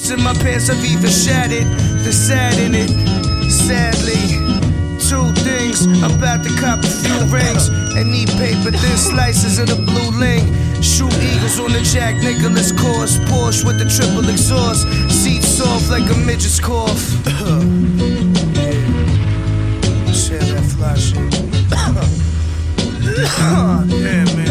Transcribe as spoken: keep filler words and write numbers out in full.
pockets in my pants have even shattered. The sad in it, sadly. Two things, I'm about to cop a few rings and need paper thin slices of the blue link. Shoot eagles on the Jack Nicholas course. Porsche with the triple exhaust. Seats soft like a midget's cough. Yeah. Share that fly shit. Yeah, man.